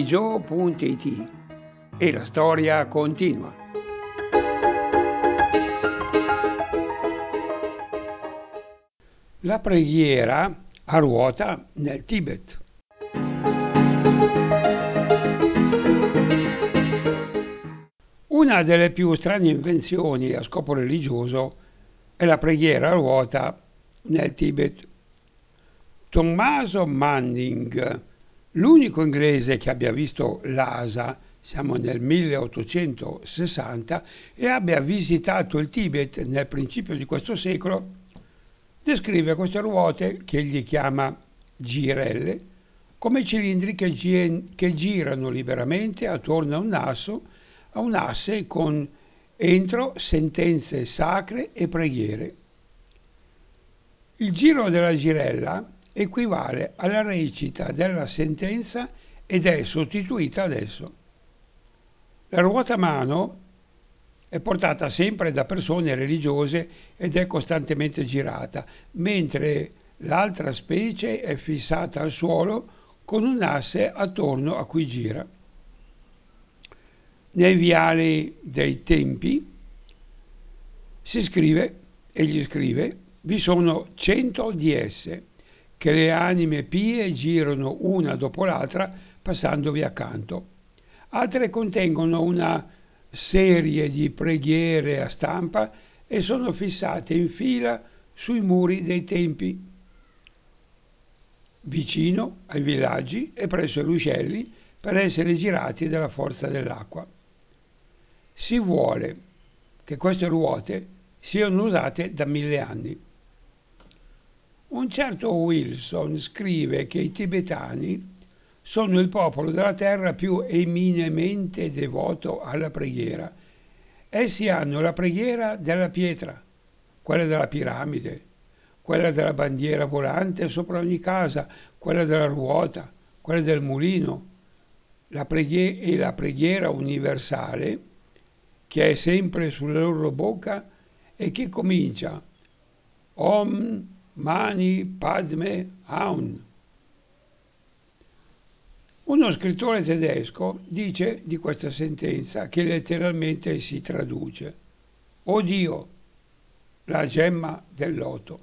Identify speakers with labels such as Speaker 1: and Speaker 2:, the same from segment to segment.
Speaker 1: religio.it e la storia continua. La preghiera a ruota nel Tibet. Una delle più strane invenzioni a scopo religioso è la preghiera a ruota nel Tibet. Tommaso Manning, l'unico inglese che abbia visto Lhasa, siamo nel 1860, e abbia visitato il Tibet nel principio di questo secolo, descrive queste ruote, che egli chiama girelle, come cilindri che girano liberamente attorno a un asse con entro sentenze sacre e preghiere. Il giro della girella equivale alla recita della sentenza ed è sostituita ad esso. La ruotamano è portata sempre da persone religiose ed è costantemente girata, mentre l'altra specie è fissata al suolo con un asse attorno a cui gira. Nei viali dei tempi egli scrive, vi sono 100 di esse, che le anime pie girano una dopo l'altra passandovi accanto. Altre contengono una serie di preghiere a stampa e sono fissate in fila sui muri dei tempi, vicino ai villaggi e presso i ruscelli, per essere girati dalla forza dell'acqua. Si vuole che queste ruote siano usate da 1000 anni. Un certo Wilson scrive che i tibetani sono il popolo della terra più eminentemente devoto alla preghiera. Essi hanno la preghiera della pietra, quella della piramide, quella della bandiera volante sopra ogni casa, quella della ruota, quella del mulino, la preghiera universale, che è sempre sulla loro bocca e che comincia Om Mani Padme Hum. Uno scrittore tedesco dice di questa sentenza, che letteralmente si traduce: "O Dio, la gemma del loto".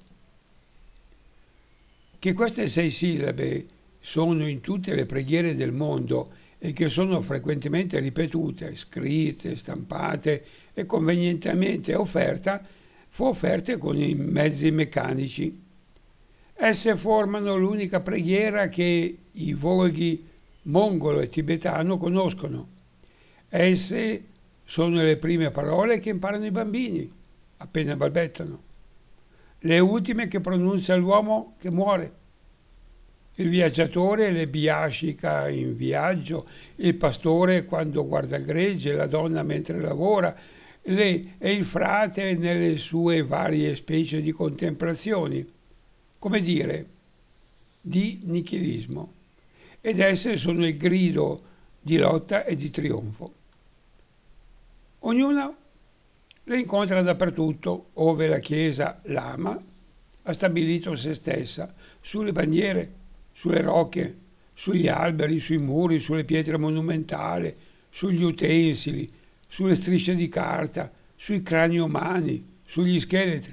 Speaker 1: Che queste 6 sillabe sono in tutte le preghiere del mondo e che sono frequentemente ripetute, scritte, stampate e convenientemente offerte con i mezzi meccanici. Esse formano l'unica preghiera che i volghi mongolo e tibetano conoscono. Esse sono le prime parole che imparano i bambini appena balbettano, le ultime che pronuncia l'uomo che muore, il viaggiatore le biascica in viaggio, il pastore quando guarda il gregge, la donna mentre lavora e il frate nelle sue varie specie di contemplazioni, come dire, di nichilismo. Ed esse sono il grido di lotta e di trionfo. Ognuna le incontra dappertutto, ove la Chiesa l'ama, ha stabilito se stessa, sulle bandiere, sulle rocche, sugli alberi, sui muri, sulle pietre monumentali, sugli utensili, sulle strisce di carta, sui crani umani, sugli scheletri.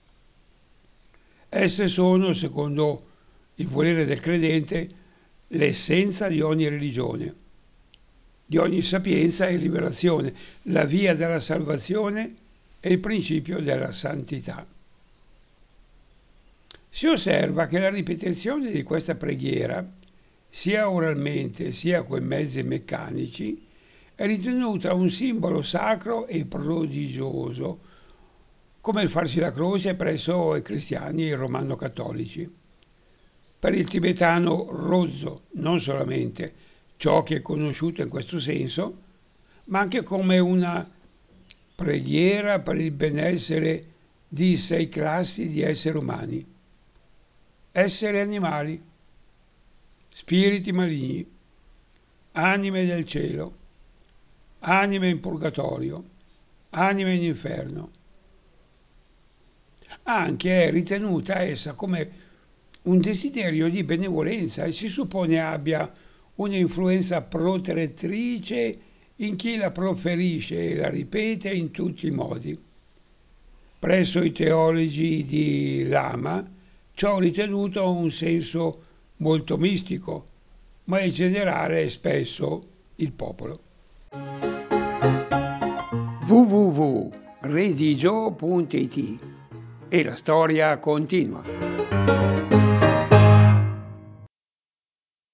Speaker 1: Esse sono, secondo il volere del credente, l'essenza di ogni religione, di ogni sapienza e rivelazione, la via della salvazione e il principio della santità. Si osserva che la ripetizione di questa preghiera, sia oralmente sia con mezzi meccanici, è ritenuta un simbolo sacro e prodigioso, come il farsi la croce presso i cristiani e i romano-cattolici. Per il tibetano rozzo, non solamente ciò che è conosciuto in questo senso, ma anche come una preghiera per il benessere di 6 classi di esseri umani: esseri animali, spiriti maligni, anime del cielo, anime in purgatorio, anime in inferno. Anche è ritenuta essa come un desiderio di benevolenza e si suppone abbia un'influenza protettrice in chi la proferisce e la ripete in tutti i modi. Presso i teologi di Lama ciò ritenuto ha un senso molto mistico, ma in generale è spesso il popolo. www.redigio.it e la storia continua.